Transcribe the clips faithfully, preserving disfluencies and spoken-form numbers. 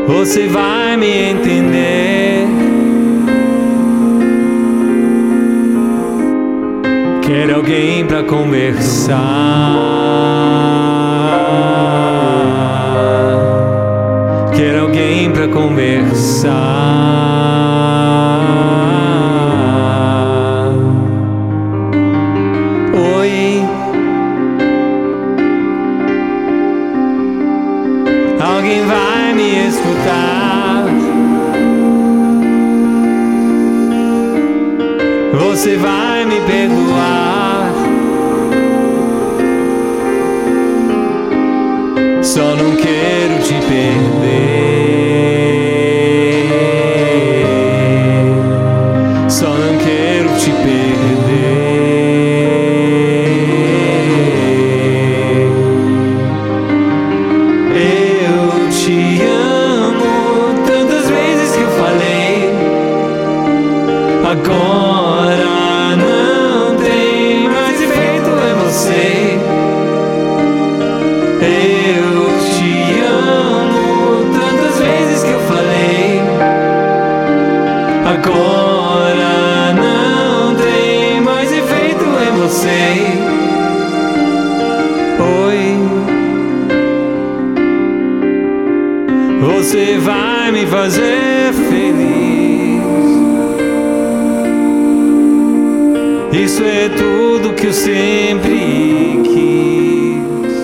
Você vai me entender. Quero alguém pra conversar. Quero alguém pra conversar. Oi. Alguém vai me escutar. Você vai me perdoar. Só não quero te perder. Só não quero te perder. Eu te amo tantas vezes que eu falei. Agora não tem mais efeito em você. Eu te amo tantas vezes que eu falei. Agora não tem mais efeito em você. Oi. Você vai me fazer feliz. Isso é tudo que eu sempre quis.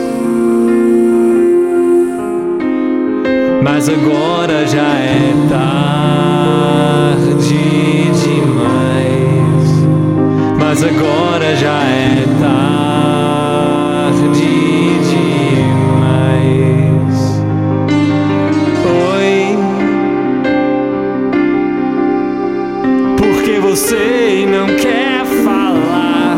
Mas agora já é tarde demais. Mas agora já é tarde demais. Oi. Porque você não quer falar.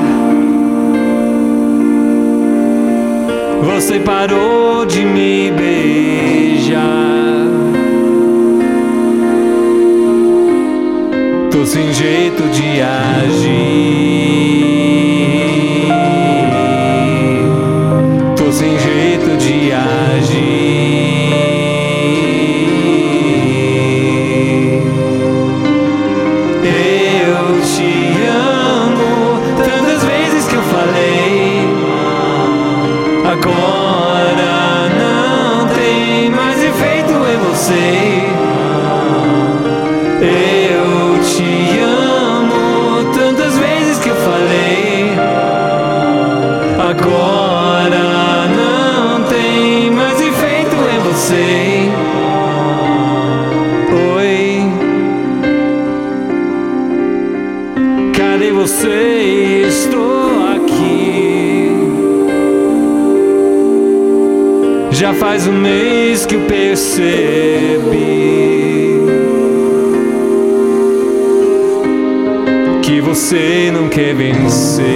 Você parou de me beijar. Tô sem jeito de agir. Tô sem jeito de agir. Eu te amo tantas vezes que eu falei. Agora não tem mais efeito em você. Eu te amo tantas vezes que eu falei. Agora não tem mais efeito em você. Oi. Cadê você? Estou aqui. Já faz um mês que eu percebi que você não quer vencer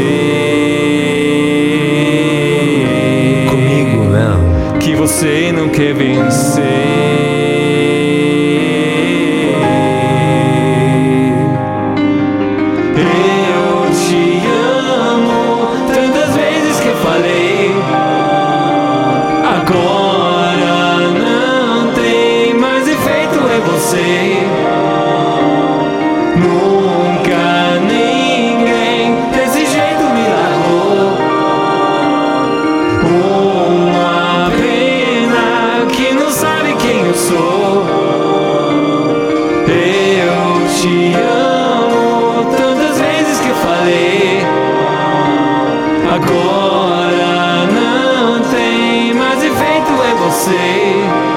comigo, não. Que você não quer vencer. Eu te amo tantas vezes que eu falei. Agora não tem mais efeito em você. Nunca ninguém desse jeito me largou. Uma pena que não sabe quem eu sou. Eu te amo tantas vezes que eu falei. Agora não tem mais efeito em você.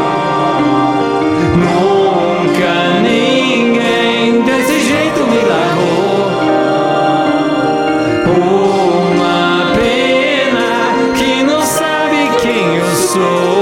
Nunca ninguém desse jeito me largou. Uma pena que não sabe quem eu sou.